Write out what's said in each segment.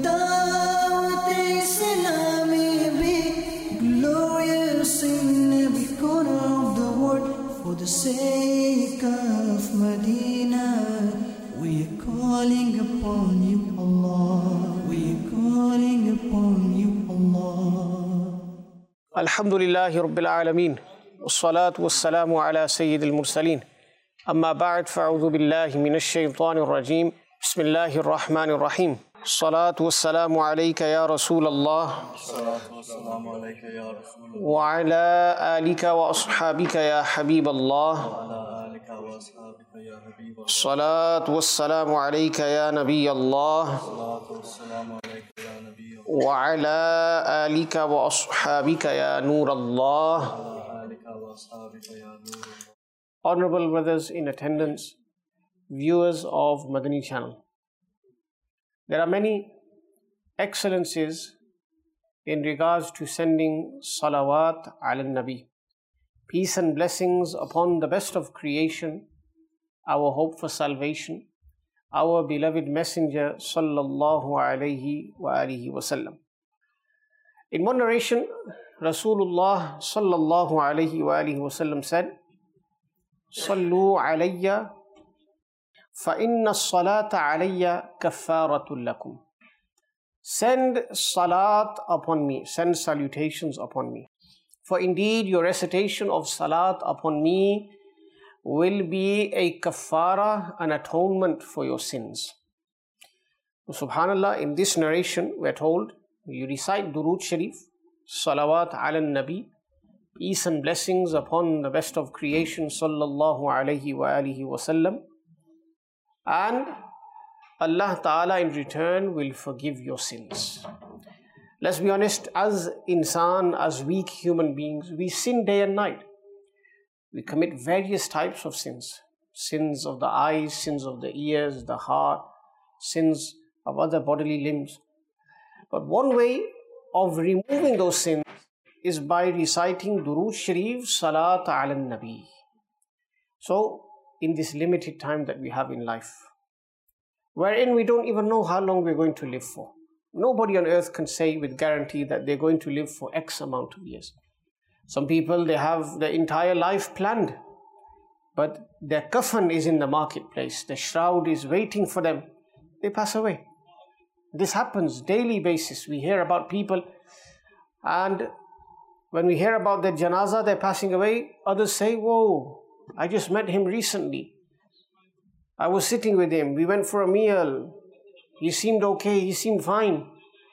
Islami be glorious in every corner of the world. For the sake of Medina, we are calling upon you, Allah. We are calling upon you, Allah. Alhamdulillahi Rabbil Alameen. Wassalatu wassalamu ala Sayyidil Mursaleen. Amma ba'd, fa'udhu billahi minash shaytanir rajeem. Bismillahir Rahmanir Rahim. Salatu wassalamu alayka ya Rasulallah. Salatu wassalamu alayka ya Rasulallah. Wa ala alika wa ashabika ya Habiballah. Wa ala alika wa ashabika ya Habiballah. Salatu wassalamu alayka ya Nabiyallah. Salatu wassalamu alayka ya Nabiyallah. Wa ala alika wa ashabika ya Nurallah. Wa ala alika wa ashabika ya Nurallah. Honorable brothers in attendance, viewers of Madani channel. There are many excellences in regards to sending salawat ala nabi, peace and blessings upon the best of creation, our hope for salvation, our beloved messenger sallallahu alayhi wa alihi wasallam. In one narration, Rasulullah sallallahu alayhi wa alihi wasallam said, Sallu alayya فَإِنَّ الصَّلَاةَ عَلَيَّ كَفَّارَةٌ لَكُمْ. Send salat upon me, send salutations upon me. For indeed your recitation of salat upon me will be a kaffara, an atonement for your sins. Subhanallah, in this narration we are told, you recite Durood Sharif, salawat ala nabi, peace and blessings upon the best of creation sallallahu alayhi wa alihi wasallam, and Allah Ta'ala in return will forgive your sins. Let's be honest, as insan, as weak human beings, we sin day and night. We commit various types of sins. Sins of the eyes, sins of the ears, the heart, sins of other bodily limbs. But one way of removing those sins is by reciting Durood Sharif, Salat ala Nabi. So, in this limited time that we have in life, wherein we don't even know how long we're going to live for. Nobody on earth can say with guarantee that they're going to live for X amount of years. Some people, they have their entire life planned, but their kafan is in the marketplace, the shroud is waiting for them, they pass away. This happens daily basis. We hear about people, and when we hear about their janazah, they're passing away, others say, whoa, I just met him recently. I was sitting with him. We went for a meal. He seemed okay. He seemed fine.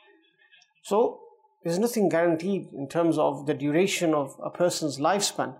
So, there's nothing guaranteed in terms of the duration of a person's lifespan.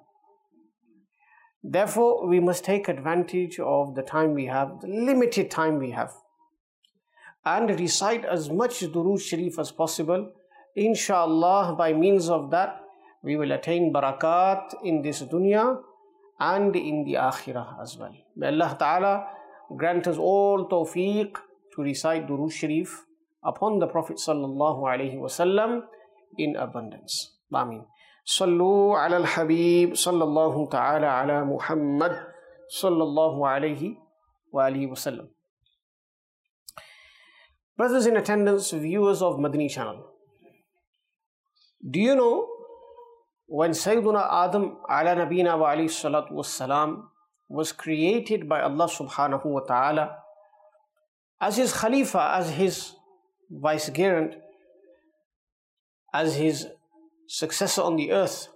Therefore, we must take advantage of the time we have, the limited time we have, and recite as much Durood Sharif as possible. Inshallah, by means of that, we will attain barakat in this dunya and in the akhirah as well. May Allah Ta'ala grant us all tawfiq to recite Durood Sharif upon the Prophet Sallallahu Alaihi Wasallam in abundance. Ameen. Sallu ala al-Habib Sallallahu Ta'ala ala Muhammad Sallallahu Alaihi wa alihi Wasallam. Brothers in attendance, viewers of Madani channel, do you know when Sayyiduna Adam ala nabina wa alayhi salatu wassalam was created by Allah subhanahu wa ta'ala as his Khalifa, as his vicegerent, as his successor on the earth,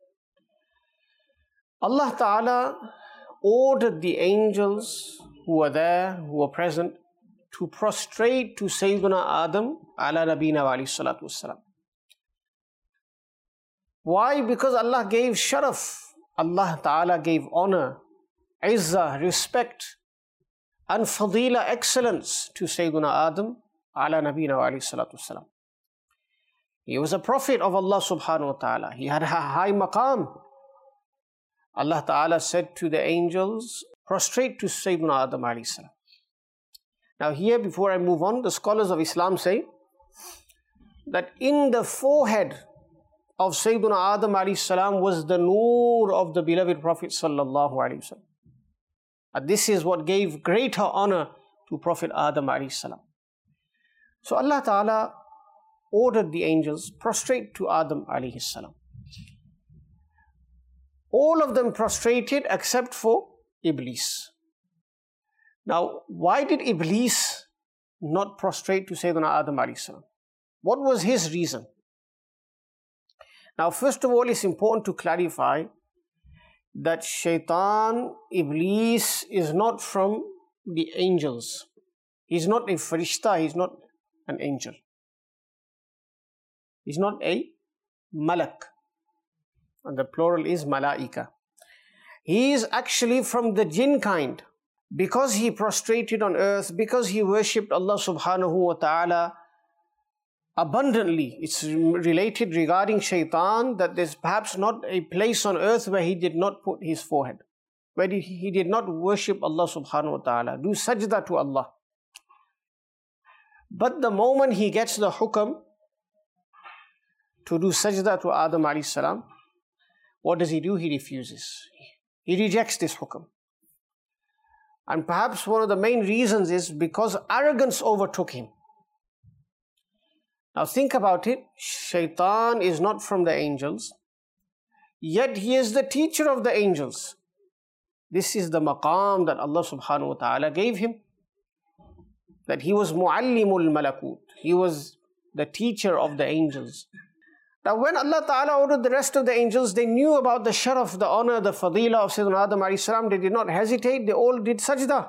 Allah Ta'ala ordered the angels who were there, who were present, to prostrate to Sayyiduna Adam ala nabina wa alayhi salatu wassalam. Why? Because Allah gave sharaf, Allah Ta'ala gave honor, izzah, respect, and fadila, excellence to Sayyiduna Adam ala nabina wa alayhi salatu wasalam. He was a prophet of Allah subhanahu wa ta'ala. He had a high maqam. Allah Ta'ala said to the angels, prostrate to Sayyiduna Adam alayhi salam. Now here, before I move on, the scholars of Islam say that in the forehead of Sayyiduna Adam alayhi salam was the noor of the beloved Prophet sallallahu alayhi wasallam. And this is what gave greater honor to Prophet Adam alayhi salam. So Allah Ta'ala ordered the angels prostrate to Adam alayhi salam. All of them prostrated except for Iblis. Now, why did Iblis not prostrate to Sayyidina Adam alayhi salam? What was his reason? Now, first of all, it's important to clarify that Shaitan, Iblis, is not from the angels. He's not a farishta, he's not an angel. He's not a malak. And the plural is malaika. He is actually from the jinn kind. Because he prostrated on earth, because he worshipped Allah subhanahu wa ta'ala abundantly. It's related regarding Shaitan that there's perhaps not a place on earth where he did not put his forehead, where he did not worship Allah subhanahu wa ta'ala, do sajda to Allah. But the moment he gets the hukam to do sajda to Adam alayhi salam, what does he do? He refuses. He rejects this hukam. And perhaps one of the main reasons is because arrogance overtook him. Now think about it. Shaitan is not from the angels, yet he is the teacher of the angels. This is the maqam that Allah subhanahu wa ta'ala gave him. That he was muallimul malakut. He was the teacher of the angels. Now when Allah Ta'ala ordered the rest of the angels, they knew about the sharaf, the honor, the fadila of Sayyidina Adam alayhi salam. They did not hesitate, they all did sajda.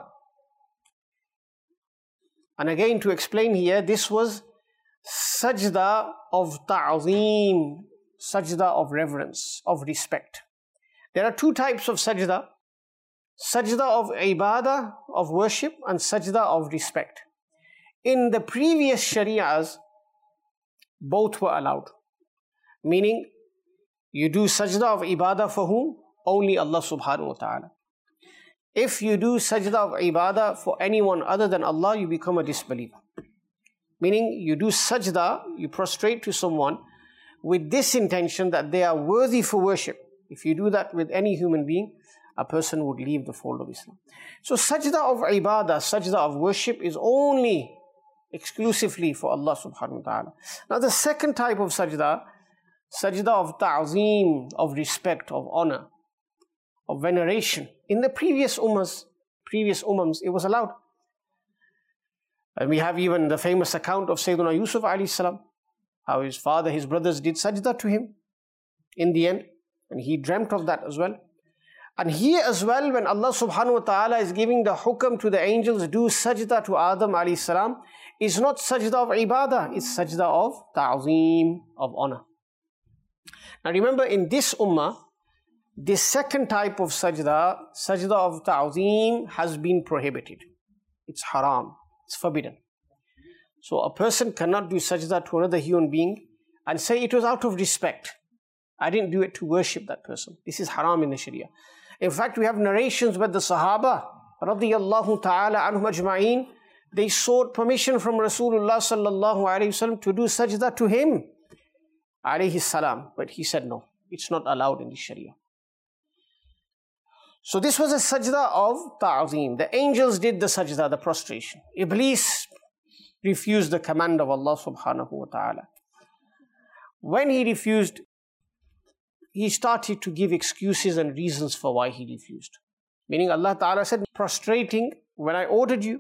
And again, to explain here, this was sajda of ta'zeem, sajda of reverence, of respect. There are two types of sajda. Sajda of ibadah, of worship, and sajda of respect. In the previous shari'ahs, both were allowed. Meaning, you do sajda of ibadah for whom? Only Allah subhanahu wa ta'ala. If you do sajda of ibadah for anyone other than Allah, you become a disbeliever. Meaning, you do sajda, you prostrate to someone with this intention that they are worthy for worship. If you do that with any human being, a person would leave the fold of Islam. So sajda of ibadah, sajda of worship is only exclusively for Allah subhanahu wa ta'ala. Now the second type of sajda, sajda of ta'zeem, of respect, of honor, of veneration. In the previous ummahs, it was allowed. And we have even the famous account of Sayyidina Yusuf alayhi salam, how his father, his brothers did sajda to him in the end. And he dreamt of that as well. And here as well, when Allah subhanahu wa ta'ala is giving the hukam to the angels, do sajda to Adam alayhi salam, it's not sajda of ibadah, it's sajda of ta'zeem, of honor. Now remember, in this ummah, this second type of sajda, sajda of ta'zeem, has been prohibited. It's haram, it's forbidden. So a person cannot do sajda to another human being and say it was out of respect. I didn't do it to worship that person. This is haram in the Sharia. In fact, we have narrations where the Sahaba, radiyallahu ta'ala anhum ajma'een, they sought permission from Rasulullah sallallahu alayhi wasallam to do sajda to him, alayhi salam. But he said no, it's not allowed in the Sharia. So this was a sajda of ta'zeem. The angels did the sajda, the prostration. Iblis refused the command of Allah subhanahu wa ta'ala. When he refused, he started to give excuses and reasons for why he refused. Meaning Allah Ta'ala said, prostrating when I ordered you.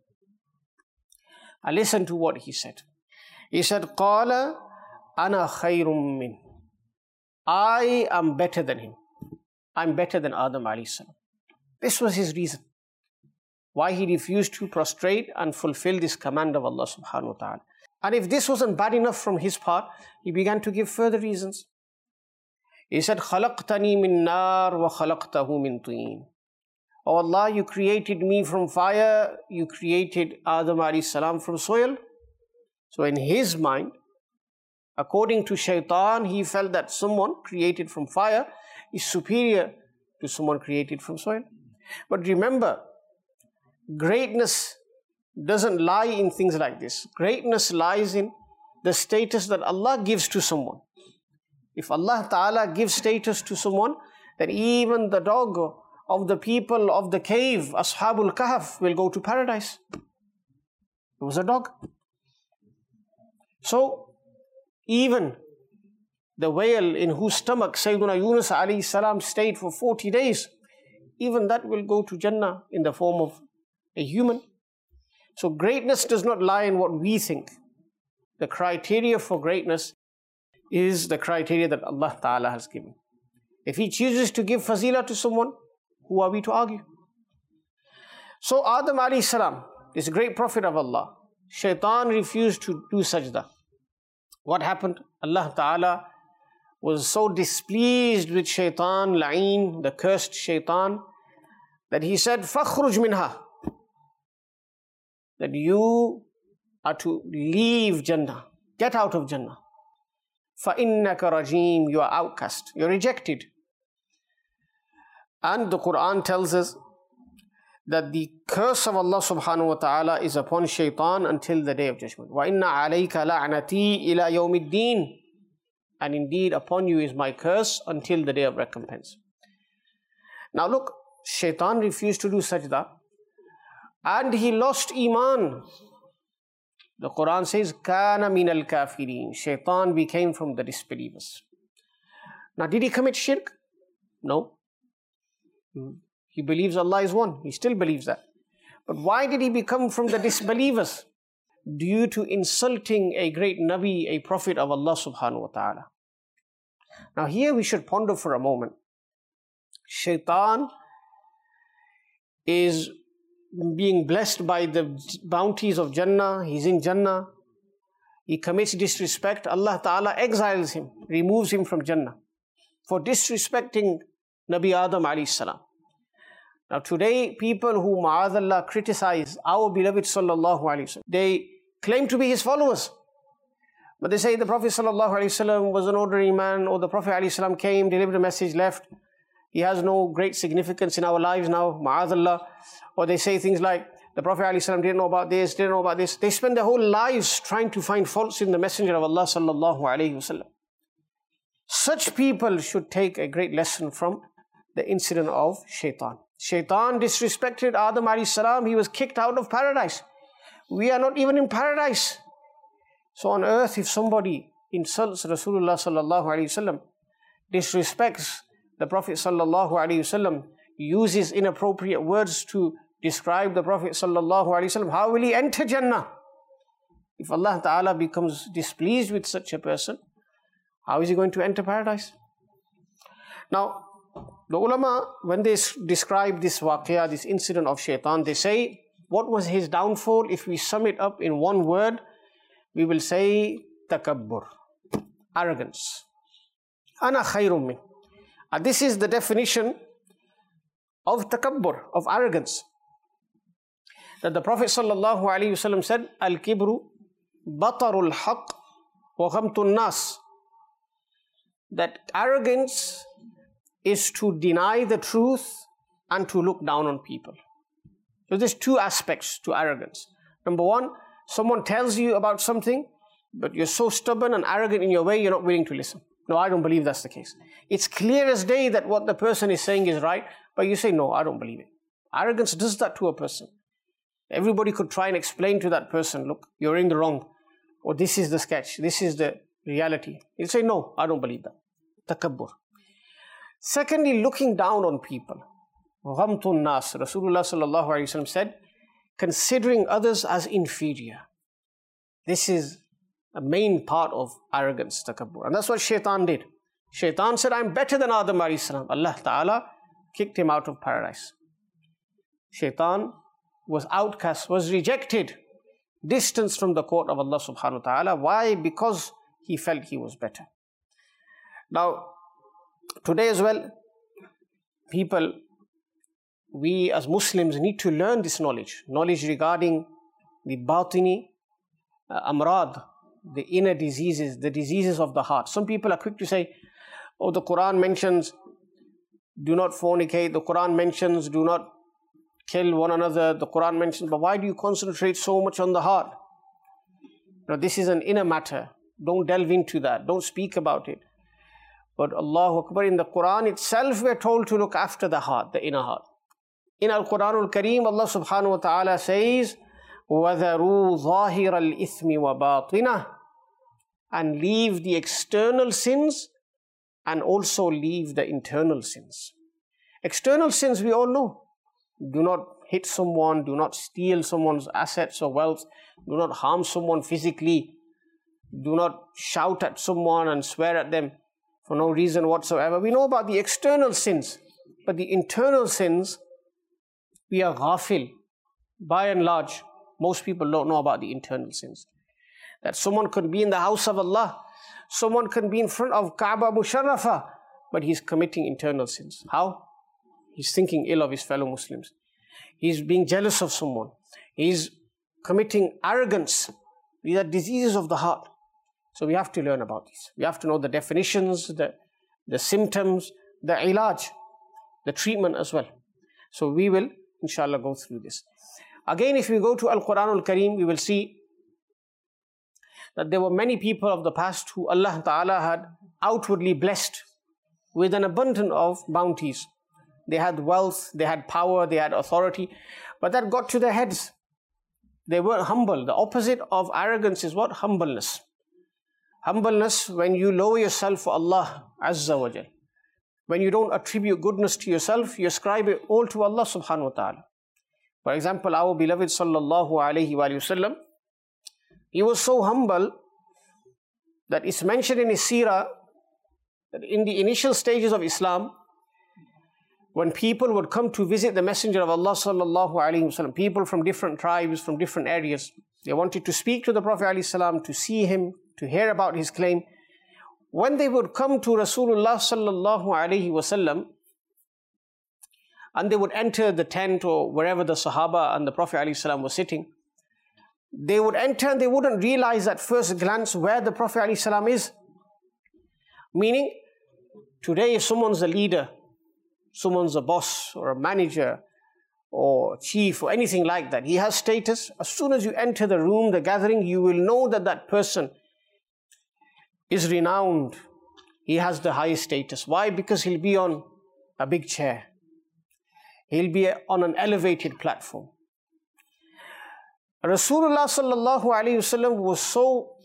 And listen to what he said. He said, قَالَ أَنَا خَيْرٌ مِّنْ. I am better than him. I'm better than Adam alayhi salam. This was his reason. Why he refused to prostrate and fulfill this command of Allah subhanahu wa ta'ala. And if this wasn't bad enough from his part, he began to give further reasons. He said, خَلَقْتَنِي مِن نَارٍ وَخَلَقْتَهُ مِن طِينٍ. Oh Allah, you created me from fire, you created Adam alayhi salam from soil. So in his mind, according to Shaitan, he felt that someone created from fire is superior to someone created from soil. But remember, greatness doesn't lie in things like this. Greatness lies in the status that Allah gives to someone. If Allah Ta'ala gives status to someone, then even the dog of the people of the cave, Ashabul Kahf, will go to paradise. It was a dog. So, even the whale in whose stomach Sayyidina Yunus alayhi salam stayed for 40 days, even that will go to Jannah in the form of a human. So greatness does not lie in what we think. The criteria for greatness is the criteria that Allah Ta'ala has given. If He chooses to give fazila to someone, who are we to argue? So Adam alayhi salam, this great prophet of Allah, Shaitan refused to do sajda. What happened? Allah Ta'ala was so displeased with Shaitan, La'een, the cursed Shaitan, that He said, فَخْرُجْ مِنْهَا, that you are to leave Jannah, get out of Jannah. فَإِنَّكَ رَجِيمٌ, you are outcast, you're rejected. And the Quran tells us that the curse of Allah subhanahu wa ta'ala is upon Shaitan until the day of judgment. وَإِنَّ عَلَيْكَ لَعْنَتِي إِلَى يَوْمِ الدِّينِ, and indeed upon you is my curse until the day of recompense. Now look, Shaitan refused to do sajda and he lost Iman. The Quran says, كَانَ مِنَ الْكَافِرِينَ, Shaitan became from the disbelievers. Now did he commit shirk? No. He believes Allah is one. He still believes that. But why did he become from the disbelievers? Due to insulting a great Nabi, a prophet of Allah subhanahu wa ta'ala. Now here we should ponder for a moment. Shaitan is being blessed by the bounties of Jannah. He's in Jannah. He commits disrespect. Allah Ta'ala exiles him, removes him from Jannah for disrespecting Nabi Adam alayhi salam. Now today, people who ma'adallah criticize our beloved sallallahu alayhi wasallam, they claim to be his followers. But they say the Prophet sallallahu alayhi wasallam was an ordinary man, or the Prophet alayhi salam came, delivered a message, left. He has no great significance in our lives now, ma'adallah. Or they say things like, the Prophet alayhi salam didn't know about this, didn't know about this. They spend their whole lives trying to find faults in the Messenger of Allah sallallahu alayhi wasallam. Such people should take a great lesson from the incident of Shaitan. Shaitan disrespected Adam alayhi salam. He was kicked out of paradise. We are not even in paradise. So on earth, if somebody insults Rasulullah sallallahu alayhi wasallam, disrespects the Prophet sallallahu alayhi wasallam, uses inappropriate words to describe the Prophet sallallahu alayhi wasallam, how will he enter Jannah? If Allah Ta'ala becomes displeased with such a person, how is he going to enter paradise? Now, the ulama, when they describe this waqiyah, this incident of Shaitan, they say, what was his downfall? If we sum it up in one word, we will say takabbur, arrogance. Ana khayrun min. And this is the definition of takabbur, of arrogance. That the Prophet sallallahu alaihi wasallam said, al-kibru batarul haqq wa ghamtun nas. That arrogance is to deny the truth and to look down on people. So there's two aspects to arrogance. Number one, someone tells you about something, but you're so stubborn and arrogant in your way, you're not willing to listen. No, I don't believe that's the case. It's clear as day that what the person is saying is right, but you say, no, I don't believe it. Arrogance does that to a person. Everybody could try and explain to that person, look, you're in the wrong, or this is the sketch, this is the reality. You'll say, no, I don't believe that. Takabbur. Secondly, looking down on people. Ghamtun nas. Rasulullah sallallahu alaihi wasallam said, considering others as inferior. This is a main part of arrogance, takabbur. And that's what Shaitan did. Shaitan said, I'm better than Adam alayhi salam. Allah Ta'ala kicked him out of paradise. Shaitan was outcast, was rejected, distanced from the court of Allah subhanahu wa ta'ala. Why? Because he felt he was better. Now, today as well, people, we as Muslims need to learn this knowledge regarding the batini amrad, the inner diseases, the diseases of the heart. Some people are quick to say, oh, the Quran mentions do not fornicate, the Quran mentions do not kill one another, the Quran mentions, but why do you concentrate so much on the heart? Now, this is an inner matter. Don't delve into that. Don't speak about it. But Allahu Akbar, in the Quran itself, we're told to look after the heart, the inner heart. In Al-Quranul Kareem, Allah subhanahu wa ta'ala says, وَذَرُوا ظَاهِرَ الْإِثْمِ وَبَاطِنَهُ. and leave the external sins and also leave the internal sins. External sins we all know. Do not hit someone, do not steal someone's assets or wealth, do not harm someone physically, do not shout at someone and swear at them for no reason whatsoever. We know about the external sins, but the internal sins, we are ghafil. By and large, most people don't know about the internal sins. That someone could be in the house of Allah, someone can be in front of Kaaba Musharrafa, but he's committing internal sins. How? He's thinking ill of his fellow Muslims. He's being jealous of someone. He's committing arrogance. These are diseases of the heart. So we have to learn about these. We have to know the definitions, the symptoms, the ilaj, the treatment as well. So we will, inshallah, go through this. Again, if we go to Al-Quran Al-Kareem, we will see that there were many people of the past who Allah Ta'ala had outwardly blessed with an abundance of bounties. They had wealth, they had power, they had authority, but that got to their heads. They weren't humble. The opposite of arrogance is what? Humbleness. Humbleness, when you lower yourself for Allah Azza wa Jal. When you don't attribute goodness to yourself, you ascribe it all to Allah Subhanahu wa Ta'ala. For example, our beloved Sallallahu Alaihi Wasallam, he was so humble that it's mentioned in his seerah that in the initial stages of Islam, when people would come to visit the Messenger of Allah Sallallahu Alaihi Wasallam, people from different tribes, from different areas, they wanted to speak to the Prophet Alaihi Salam, to see him, to hear about his claim. When they would come to Rasulullah Sallallahu Alaihi Wasallam, and they would enter the tent or wherever the Sahaba and the Prophet Alaihi Salam were sitting, they would enter and they wouldn't realize at first glance where the Prophet Alaihi Salam is. Meaning, today if someone's a leader, someone's a boss or a manager or chief or anything like that, he has status. As soon as you enter the room, the gathering, you will know that that person is renowned. He has the highest status. Why? Because he'll be on a big chair. He'll be on an elevated platform. Rasulullah Sallallahu Alaihi Wasallam was so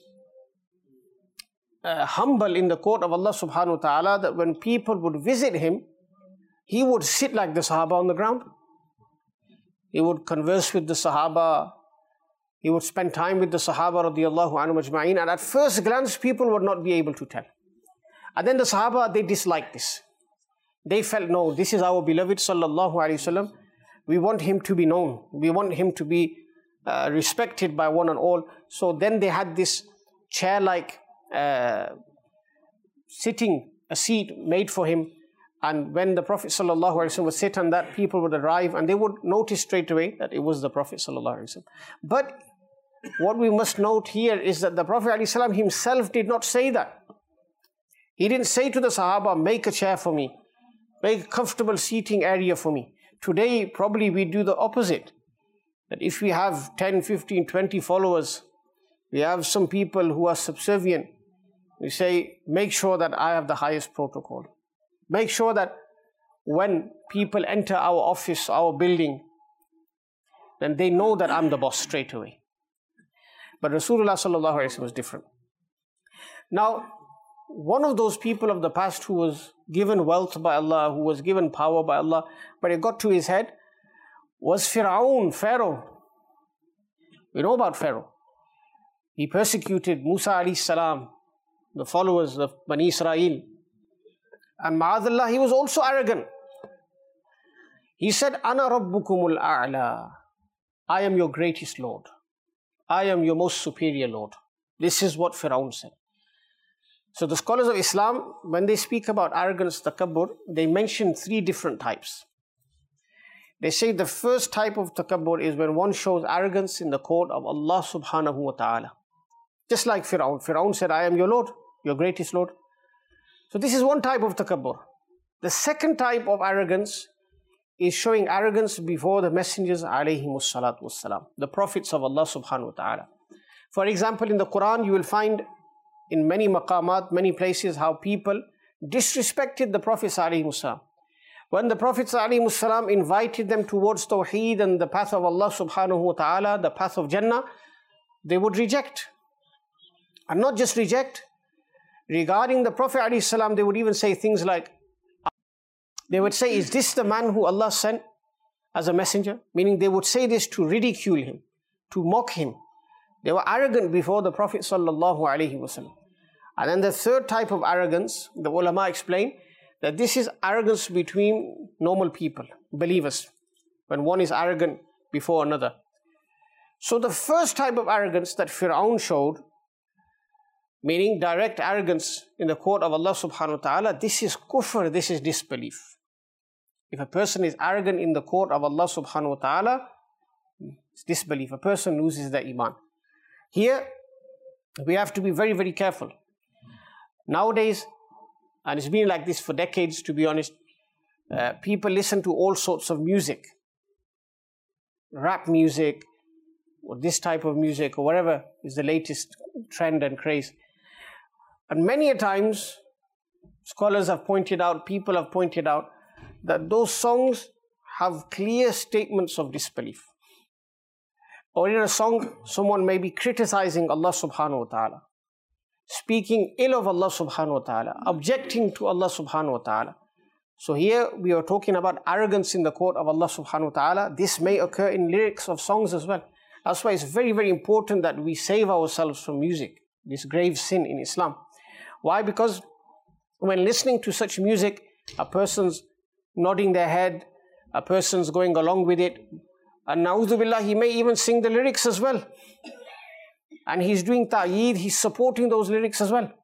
humble in the court of Allah Subhanahu wa Ta'ala that when people would visit him, he would sit like the Sahaba on the ground. He would converse with the Sahaba. He would spend time with the Sahaba radiyallahu anhum ajma'in. And at first glance, people would not be able to tell. And then the Sahaba, they disliked this. They felt, no, this is our beloved Sallallahu Alaihi Wasallam. We want him to be known. We want him to be respected by one and all. So then they had this chair-like sitting, a seat made for him. And when the Prophet ﷺ would sit on that, people would arrive and they would notice straight away that it was the Prophet ﷺ. But what we must note here is that the Prophet ﷺ himself did not say that. He didn't say to the Sahaba, make a chair for me, make a comfortable seating area for me. Today, probably we do the opposite. That if we have 10, 15, 20 followers, we have some people who are subservient, we say, make sure that I have the highest protocol. Make sure that when people enter our office, our building, then they know that I'm the boss straight away. But Rasulullah Sallallahu Alaihi Wasallam was different. Now, one of those people of the past who was given wealth by Allah, who was given power by Allah, but it got to his head, was Fir'aun, Pharaoh. We know about Pharaoh. He persecuted Musa alayhi salam, the followers of Bani Israel. And ma'adallah, he was also arrogant. He said, Ana rabbukumul a'la. I am your greatest Lord. I am your most superior Lord. This is what Fir'aun said. So the scholars of Islam, when they speak about arrogance, takabbur, they mention three different types. They say the first type of takabbur is when one shows arrogance in the court of Allah subhanahu wa ta'ala. Just like Fir'aun. Fir'aun said, I am your Lord, your greatest Lord. So this is one type of takabbur. The second type of arrogance is showing arrogance before the messengers alayhimus salatu wassalam, the prophets of Allah subhanahu wa ta'ala. For example, in the Quran, you will find in many maqamat, many places, how people disrespected the prophets alayhimus salam. When the prophets alayhimus salam invited them towards Tawheed and the path of Allah subhanahu wa ta'ala, the path of Jannah, they would reject. And not just reject. Regarding the Prophet ﷺ, they would even say things like, they would say, is this the man who Allah sent as a messenger? Meaning they would say this to ridicule him, to mock him. They were arrogant before the Prophet ﷺ. And then the third type of arrogance, the ulama explain, that this is arrogance between normal people, believers, when one is arrogant before another. So the first type of arrogance that Fir'aun showed, meaning direct arrogance in the court of Allah subhanahu wa ta'ala, this is kufr, this is disbelief. If a person is arrogant in the court of Allah subhanahu wa ta'ala, it's disbelief. A person loses their iman. Here, we have to be very, very careful. Nowadays, and it's been like this for decades, to be honest, people listen to all sorts of music. Rap music, or this type of music, or whatever is the latest trend and craze. And many a times, scholars have pointed out, people have pointed out, that those songs have clear statements of disbelief. Or in a song, someone may be criticizing Allah subhanahu wa ta'ala, speaking ill of Allah subhanahu wa ta'ala, objecting to Allah subhanahu wa ta'ala. So here we are talking about arrogance in the court of Allah subhanahu wa ta'ala. This may occur in lyrics of songs as well. That's why it's very, very important that we save ourselves from music, this grave sin in Islam. Why? Because when listening to such music, a person's nodding their head, a person's going along with it, and na'udhu billah, he may even sing the lyrics as well. And he's doing ta'yeed, he's supporting those lyrics as well.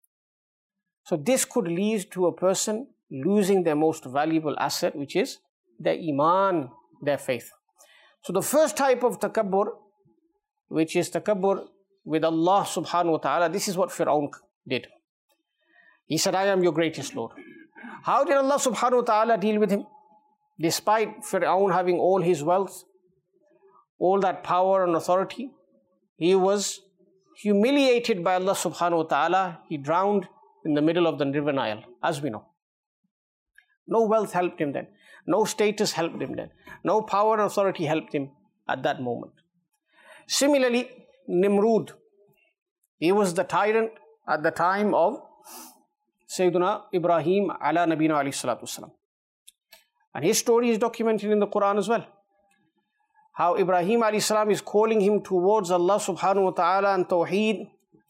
So this could lead to a person losing their most valuable asset, which is their iman, their faith. So the first type of takabbur, which is takabbur with Allah subhanahu wa ta'ala, this is what Fir'aun did. He said, I am your greatest Lord. How did Allah subhanahu wa ta'ala deal with him? Despite Fir'aun having all his wealth, all that power and authority, he was humiliated by Allah subhanahu wa ta'ala. He drowned in the middle of the river Nile, as we know. No wealth helped him then. No status helped him then. No power and authority helped him at that moment. Similarly, Nimrud, he was the tyrant at the time of Sayyiduna Ibrahim ala Nabina alayhi salatu wasalam. And his story is documented in the Quran as well. How Ibrahim alayhi salam is calling him towards Allah subhanahu wa ta'ala and Tawheed.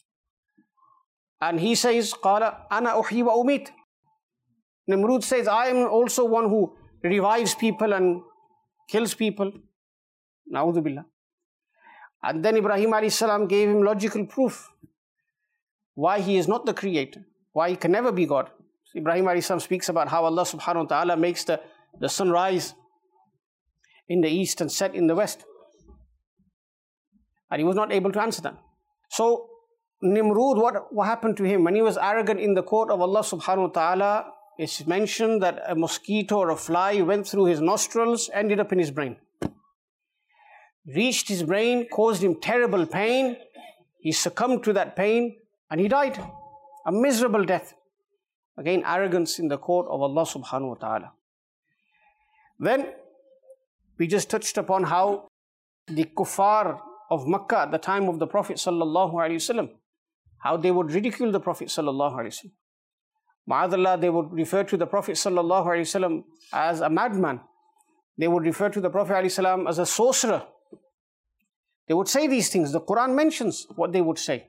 And he says, Qala ana uhyi wa umit. Nimrud says, I am also one who revives people and kills people. Na'udhu billah. And then Ibrahim alayhi salam gave him logical proof why he is not the creator, why he can never be God. So Ibrahim alayhi salam speaks about how Allah subhanahu wa ta'ala makes the sun rise in the east and set in the west. And he was not able to answer that. So Nimrud, what happened to him? When he was arrogant in the court of Allah subhanahu wa ta'ala, it's mentioned that a mosquito or a fly went through his nostrils, ended up in his brain. Reached his brain, caused him terrible pain. He succumbed to that pain and he died. A miserable death. Again, arrogance in the court of Allah subhanahu wa ta'ala. Then, we just touched upon how the kuffar of Makkah at the time of the Prophet sallallahu alaihi wasallam, how they would ridicule the Prophet sallallahu alaihi wasallam. Ma'adallah, they would refer to the Prophet sallallahu alaihi wasallam as a madman. They would refer to the Prophet alaihi salam as a sorcerer. They would say these things. The Quran mentions what they would say.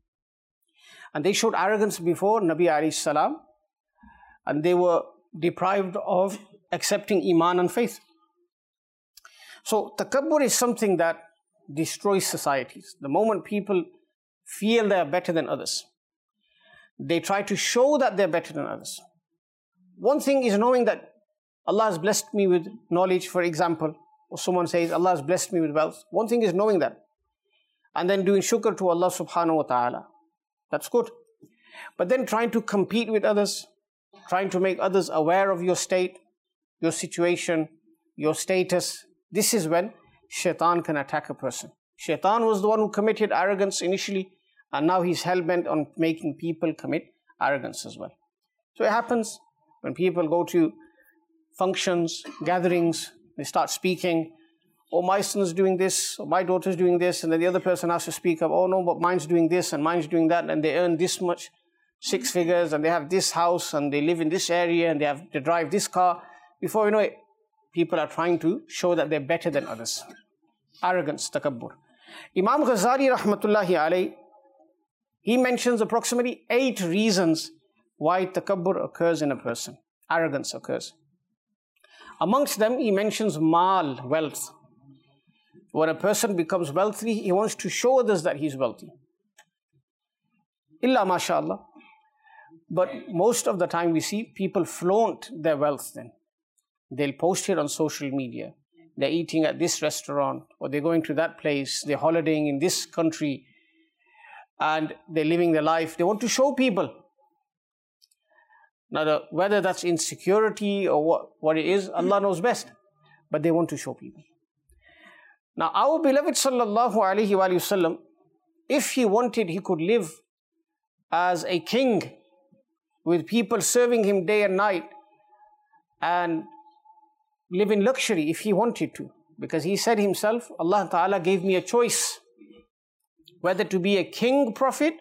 And they showed arrogance before Nabi alayhi salam, and they were deprived of accepting iman and faith. So takabbur is something that destroys societies. The moment people feel they are better than others, they try to show that they're better than others. One thing is knowing that Allah has blessed me with knowledge, for example, or someone says Allah has blessed me with wealth. One thing is knowing that, and then doing shukr to Allah subhanahu wa ta'ala. That's good. But then trying to compete with others, trying to make others aware of your state, your situation, your status, this is when shaitan can attack a person. Shaitan was the one who committed arrogance initially, and now he's hell-bent on making people commit arrogance as well. So it happens when people go to functions, gatherings, they start speaking, oh, my son's doing this, or my daughter's doing this, and then the other person has to speak up, oh no, but mine's doing this and mine's doing that, and they earn this much, 6 figures, and they have this house, and they live in this area, and they drive this car. Before you know it, people are trying to show that they're better than others. Arrogance, takabbur. Imam Ghazali rahmatullahi alayhi, he mentions approximately 8 reasons why takabbur occurs in a person, arrogance occurs. Amongst them, he mentions mal, wealth. When a person becomes wealthy, he wants to show others that he's wealthy. Illa mashallah. But most of the time we see people flaunt their wealth then. They'll post it on social media. They're eating at this restaurant, or they're going to that place, they're holidaying in this country, and they're living their life. They want to show people. Now, whether that's insecurity or what it is, Allah knows best. But they want to show people. Now, our beloved sallallahu alaihi wasallam, if he wanted, he could live as a king with people serving him day and night and live in luxury if he wanted to. Because he said himself, Allah Ta'ala gave me a choice whether to be a king prophet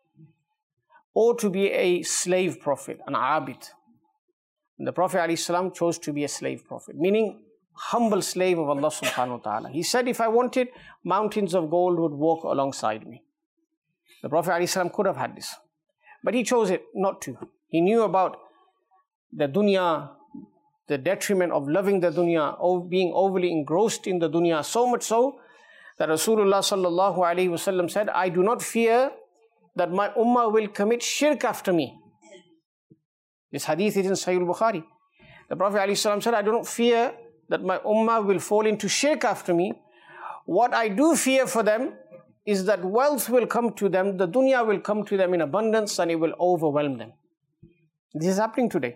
or to be a slave prophet, an abid. And the Prophet ﷺ chose to be a slave prophet, meaning humble slave of Allah subhanahu wa ta'ala. He said, if I wanted, mountains of gold would walk alongside me. The Prophet ﷺ could have had this, but he chose it not to. He knew about the dunya, the detriment of loving the dunya, of being overly engrossed in the dunya, so much so that Rasulullah sallallahu alaihi wasallam said, I do not fear that my ummah will commit shirk after me. This hadith is in Sahih al-Bukhari. The Prophet ﷺ said, I do not fear that my ummah will fall into shirk after me. What I do fear for them is that wealth will come to them, the dunya will come to them in abundance, and it will overwhelm them. This is happening today,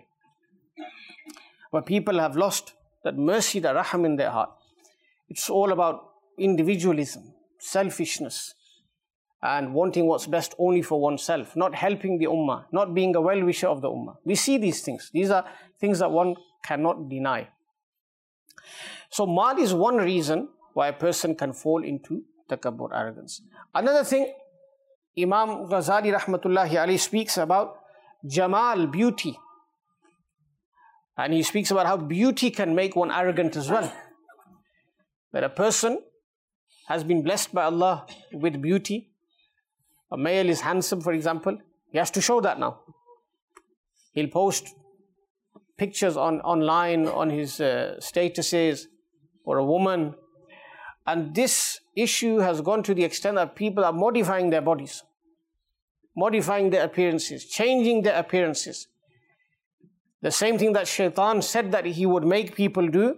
where people have lost that mercy, the raham in their heart. It's all about individualism, selfishness, and wanting what's best only for oneself, not helping the ummah, not being a well-wisher of the ummah. We see these things. These are things that one cannot deny. So mal is one reason why a person can fall into takabbur, arrogance. Another thing, Imam Ghazali rahmatullahi alayhi speaks about jamal, beauty. And he speaks about how beauty can make one arrogant as well. That a person has been blessed by Allah with beauty. A male is handsome, for example. He has to show that now. He'll post pictures online on his statuses, or a woman. And this issue has gone to the extent that people are modifying their bodies, modifying their appearances, changing their appearances. The same thing that Shaitan said that he would make people do.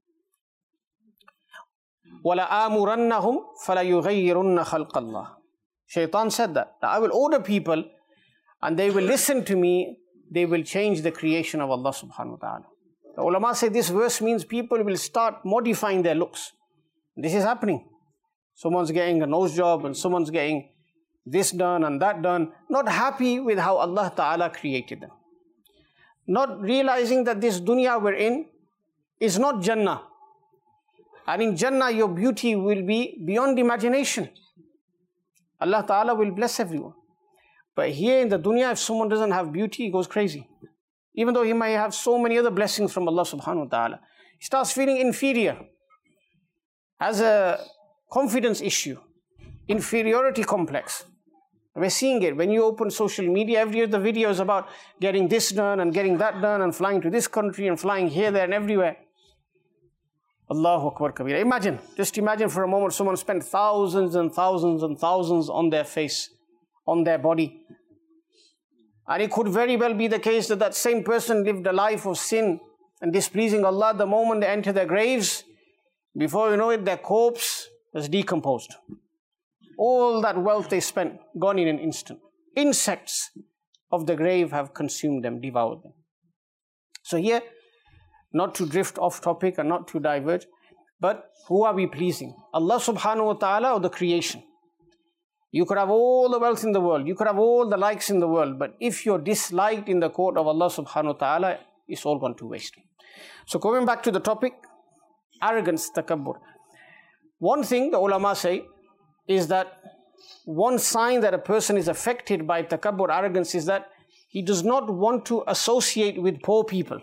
وَلَآمُرَنَّهُمْ فَلَيُغَيِّرُنَّ خَلْقَ اللَّهِ. Shaitan said that I will order people and they will listen to me, they will change the creation of Allah subhanahu wa ta'ala. The ulama say this verse means people will start modifying their looks. This is happening. Someone's getting a nose job and someone's getting this done and that done, not happy with how Allah ta'ala created them. Not realizing that this dunya we're in is not Jannah. And in Jannah your beauty will be beyond imagination. Allah Ta'ala will bless everyone. But here in the dunya, if someone doesn't have beauty, he goes crazy. Even though he might have so many other blessings from Allah subhanahu wa ta'ala. He starts feeling inferior. Has a confidence issue. Inferiority complex. We're seeing it. When you open social media, every other video is about getting this done and getting that done and flying to this country and flying here, there and everywhere. Allahu Akbar Kabira. Imagine, just imagine for a moment someone spent thousands and thousands and thousands on their face, on their body. And it could very well be the case that that same person lived a life of sin and displeasing Allah. The moment they enter their graves, before you know it, their corpse was decomposed. All that wealth they spent, gone in an instant. Insects of the grave have consumed them, devoured them. So here, not to drift off topic and not to diverge, but who are we pleasing? Allah subhanahu wa ta'ala or the creation? You could have all the wealth in the world, you could have all the likes in the world, but if you're disliked in the court of Allah subhanahu wa ta'ala, it's all gone to waste. So going back to the topic, arrogance, takabbur. One thing the ulama say is that one sign that a person is affected by takabbur, arrogance, is that he does not want to associate with poor people.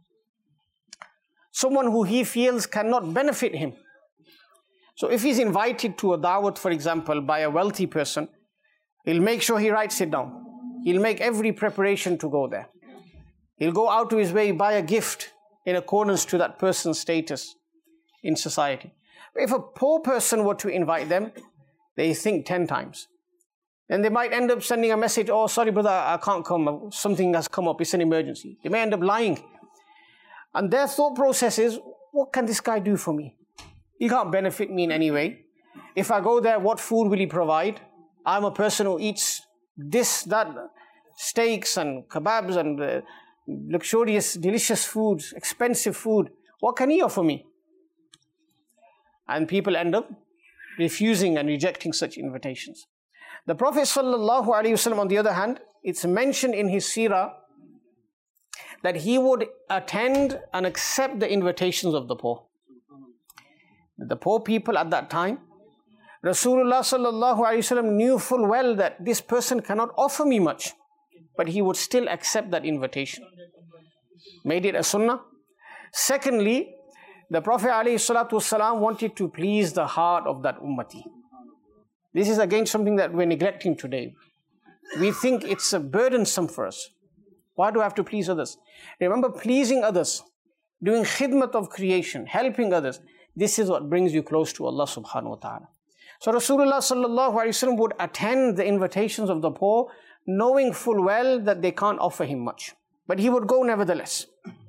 Someone who he feels cannot benefit him. So if he's invited to a da'wat, for example, by a wealthy person, he'll make sure he writes it down. He'll make every preparation to go there. He'll go out to his way, buy a gift in accordance to that person's status in society. If a poor person were to invite them, they think 10 times. Then they might end up sending a message, oh, sorry brother, I can't come, something has come up, it's an emergency. They may end up lying. And their thought process is, what can this guy do for me? He can't benefit me in any way. If I go there, what food will he provide? I'm a person who eats this, that, steaks and kebabs and luxurious, delicious foods, expensive food. What can he offer me? And people end up refusing and rejecting such invitations. The Prophet ﷺ, on the other hand, it's mentioned in his seerah that he would attend and accept the invitations of the poor. The poor people at that time, Rasulullah ﷺ knew full well that this person cannot offer me much, but he would still accept that invitation. Made it a sunnah. Secondly, the Prophet ﷺ wanted to please the heart of that ummati. This is again something that we're neglecting today. We think it's burdensome for us. Why do I have to please others? Remember, pleasing others, doing khidmat of creation, helping others, this is what brings you close to Allah subhanahu wa ta'ala. So Rasulullah sallallahu alaihi wasallam would attend the invitations of the poor, knowing full well that they can't offer him much. But he would go nevertheless.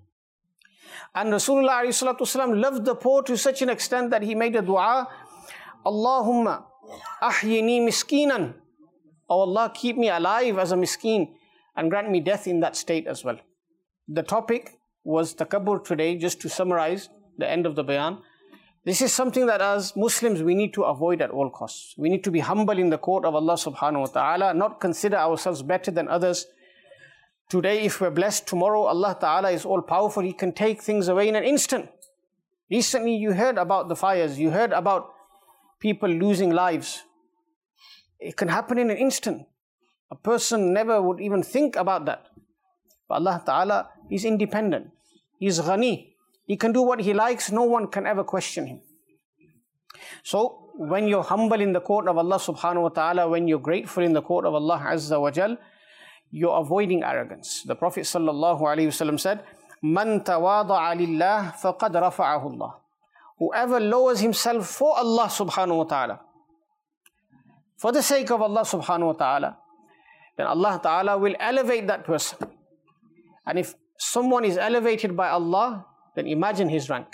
And Rasulullah alayhi wasallam loved the poor to such an extent that he made a dua, Allahumma ahyini miskinan. Oh Allah, keep me alive as a miskeen and grant me death in that state as well. The topic was takabbur today, just to summarize the end of the bayan. This is something that as Muslims we need to avoid at all costs. We need to be humble in the court of Allah subhanahu wa ta'ala, not consider ourselves better than others. Today if we're blessed, tomorrow Allah ta'ala is all powerful. He can take things away in an instant. Recently you heard about the fires, you heard about people losing lives. It can happen in an instant. A person never would even think about that. But Allah ta'ala is independent. He is ghani. He can do what he likes. No one can ever question him. So when you're humble in the court of Allah subhanahu wa ta'ala, when you're grateful in the court of Allah azza wa jal, you're avoiding arrogance. The Prophet sallallahu alaihi wasallam said, "Man tawada'a lillah faqad rafa'ahu Allah." Whoever lowers himself for Allah subhanahu wa ta'ala, for the sake of Allah subhanahu wa ta'ala, then Allah ta'ala will elevate that person. And if someone is elevated by Allah, then imagine his rank.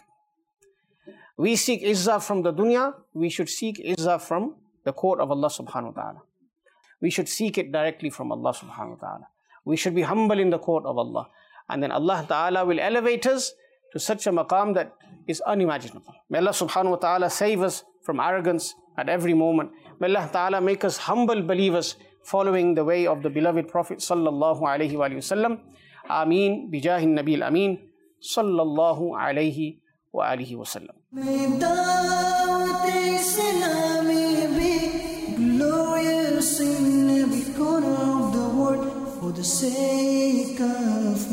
We seek izzah from the dunya, we should seek izzah from the court of Allah subhanahu wa ta'ala. We should seek it directly from Allah subhanahu wa ta'ala. We should be humble in the court of Allah. And then Allah ta'ala will elevate us to such a maqam that is unimaginable. May Allah subhanahu wa ta'ala save us from arrogance at every moment. May Allah ta'ala make us humble believers following the way of the beloved Prophet sallallahu alayhi wa sallam. Ameen bijahin nabil ameen. Sallallahu alayhi wa alihi wa sallam. May Dawat-e-Islami be glorious in every corner of the world. For the sake of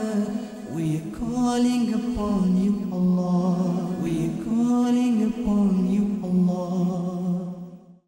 Medina, we are calling upon you, Allah. We are calling upon